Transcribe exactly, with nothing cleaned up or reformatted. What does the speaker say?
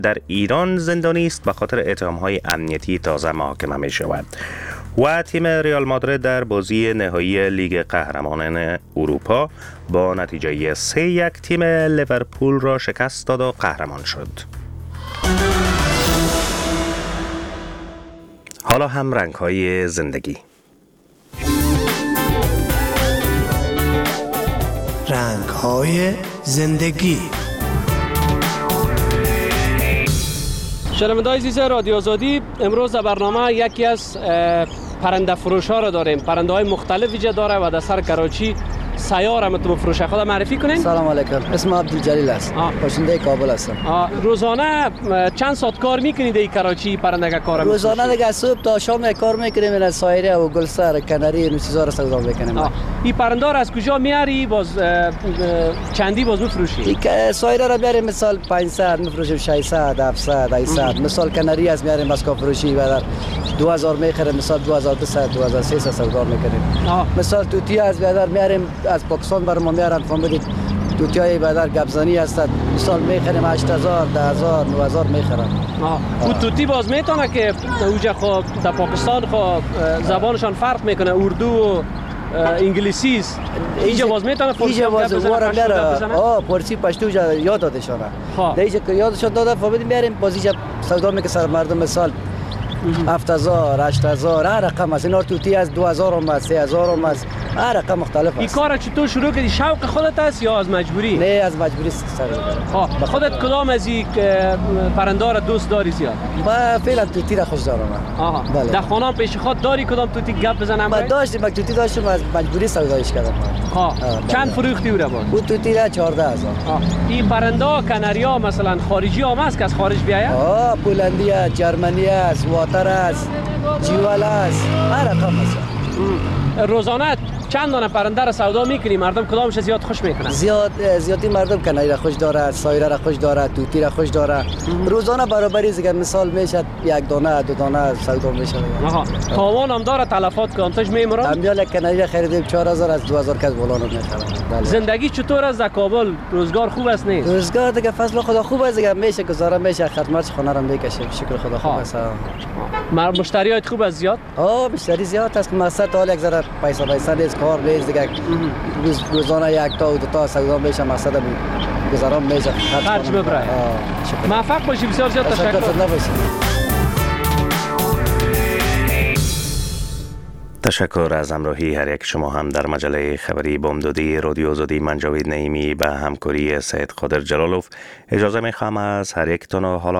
در ایران زندانی است به خاطر اتهام‌های امنیتی تازه محاکمه می شود. و تیم ریال مادرید در بازی نهایی لیگ قهرمانان اروپا با نتیجه سه یک تیم لیورپول را شکست داد و قهرمان شد. حالا هم رنگ‌های زندگی. رنگ‌های زندگی. شنونده‌های عزیز رادیو آزادی، امروز در برنامه یکی از پرنده فروش ها را داریم. پرنده های مختلف وجود داره و در سر کراچی سیار هم تو فروش. خدا معرفی کنین. سلام علیکم، اسم عبدالجلیل است، باشنده کابل هستم. روزانه چند ساعت کار میکنید در کراچی پرنده کار؟ روزانه دیگه صبح تا شام کار میکنیم، این سایره و گلسر کناری این چیزا رو سودا میکنیم. این پرنده را از کجا میاری؟ باز چندی باز میفروشی؟ این سایره را میاریم مثال پانصد میفروشیم، ششصد، هفتصد، هشتصد. مثال کناری از میاریم از کافروشی و دو هزار میخریم، مثال دو هزار و دویست، دو هزار و سیصد سودا میکنیم. مثال توتی از بیادر میاریم از پاکستان برام میارن، فهمیدید توتی های بیادر گبزنی هستند، مثال میخریم هشت هزار، ده هزار، نه هزار میخرن. اون توتی باز میتونه که اوجا خب در پاکستان خب زبانشان فرق میکنه، اردو و انگلیسی است. اینجا باز میتونه اینجا باز وارم داره. آه پرسی پشتو یاد دادشونه. اینجا که یادشون داده فهمیدیم میاریم باز اینجا سودا میکنه سر مردم، مثال هفت هزار، هشت هزار، هر رقم است. این توتی از دو هزار اومد، سه هزار اومد، هر رقم مختلف است. این کار چطور شروع کردی؟ شوق خودت است یا از مجبوری؟ نه از مجبوری سر ها. خودت کدام از این پرنده را دوست داری زیاد؟ با فعلا توتی را خوش دارم. آها. بله. در خانه پیش خود داری کدام توتی گپ بزنم؟ ما داشتیم، توتی داشتم از مجبوری سودایش کردم. ها. چند فروختی او را بود؟ او توتی را چهارده هزار. این پرنده کناریا مثلا خارجی هم است که از خارج بیاید؟ آه پولندی است، جرمنی است، واتر است، جیوال است، هر رقم است. روزانه چند دانه پرنده را سودا میکنی؟ مردم کدامش زیاد خوش میکنن؟ زیاد زیادی مردم کناری را خوش داره، سایره را خوش داره، توتی را خوش داره. روزانه برابری است که مثال میشه یک دانه دو دانه سودا میشه. آها. تاوان هم داره، تلفات که انتش میمرن؟ امیال کناری را خریدیم چهار هزار از دو هزار کس بولانو میخرن. زندگی چطور است در کابل؟ روزگار خوب است نیست؟ روزگار دیگه فضل خدا خوب است دیگه، میشه گزاره میشه، خدمت خانه را میکشیم، شکر خدا خوب است. مشتریات خوب است زیاد؟ آه مشتری زیاد است، مقصد حال یک ذره پیسه پیسه نیست، کار نیست دیگه، روز روزانه یک تا و دو تا سودا میشه، مقصد گذران میشه، خرج ببره. موفق باشی، بسیار زیاد تشکر. تشکر از همراهی هر یک شما هم در مجله خبری بامدادی رادیو آزادی. من جاوید نعیمی به همکاری سید قادر جلالوف اجازه میخوام از هر یک تون حالا